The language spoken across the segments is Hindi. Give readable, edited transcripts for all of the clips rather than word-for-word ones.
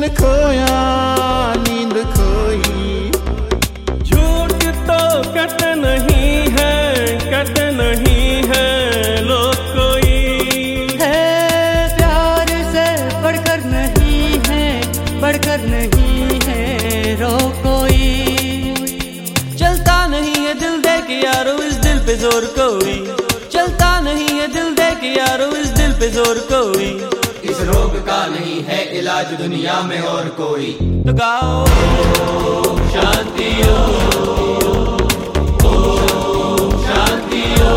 मन खोया नींद खोई। झूठ तो कहते नहीं है, कहते नहीं है लोग कोई। है प्यार से बढ़कर नहीं है, बढ़कर नहीं है रो कोई। चलता नहीं है दिल दे के यारो इस दिल पे जोर कोई। चलता नहीं है दिल दे के यारो इस दिल पे जोर कोई। इस रोग का नहीं है इलाज दुनिया में और कोई। तो गाओ शांति हो, शांति हो,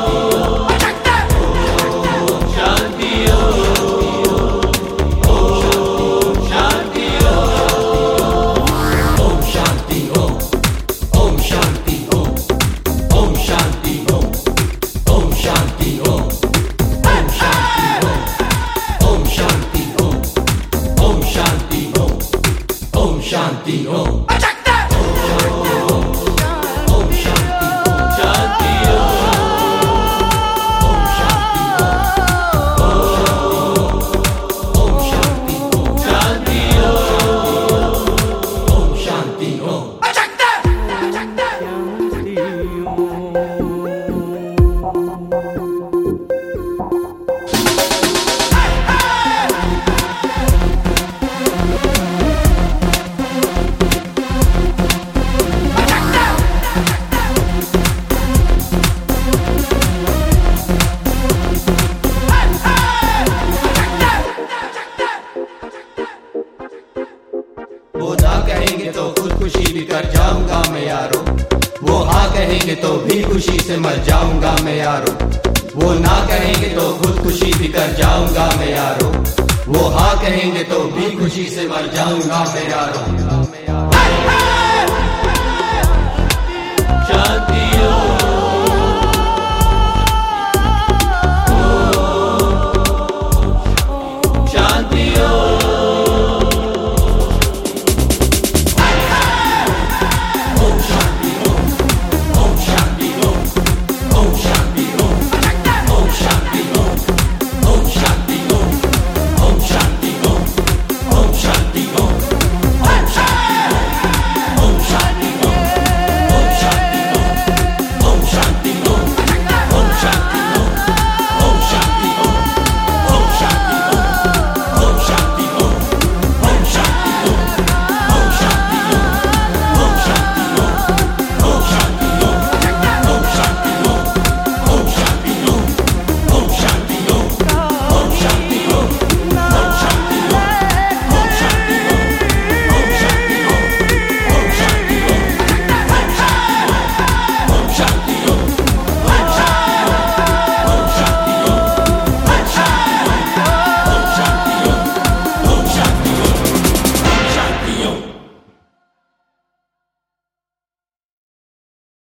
शांति हो, शांति हो, ओम शांति हो, ओम शांति हो, ओम शांति हो, ओम शांति हो, ओम शांति हो, ओम शांति हो, ओम शांति हो, ओम शांति हो। वो ना कहेंगे तो खुदकुशी भी कर जाऊंगा मैं यारो। वो हाँ कहेंगे तो भी खुशी से मर जाऊंगा मैं यारो। वो ना कहेंगे तो खुदकुशी भी कर जाऊंगा मैं यारो। वो हाँ कहेंगे तो भी खुशी से मर जाऊंगा मैं यारो।